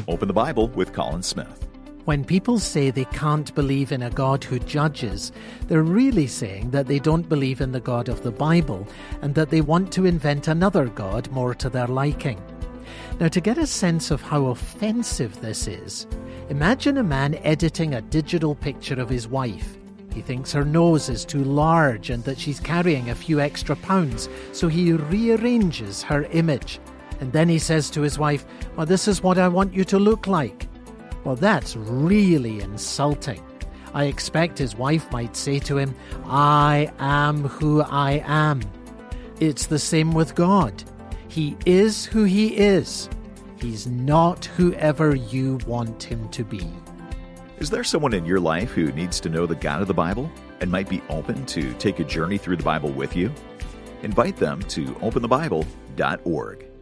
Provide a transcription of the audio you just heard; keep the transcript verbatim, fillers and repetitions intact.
Open the Bible with Colin Smith. When people say they can't believe in a God who judges, they're really saying that they don't believe in the God of the Bible and that they want to invent another God more to their liking. Now, to get a sense of how offensive this is, imagine a man editing a digital picture of his wife. He thinks her nose is too large and that she's carrying a few extra pounds, so he rearranges her image. And then he says to his wife, "Well, this is what I want you to look like." Well, that's really insulting. I expect his wife might say to him, "I am who I am." It's the same with God. He is who he is. He's not whoever you want him to be. Is there someone in your life who needs to know the God of the Bible and might be open to take a journey through the Bible with you? Invite them to open the bible dot org.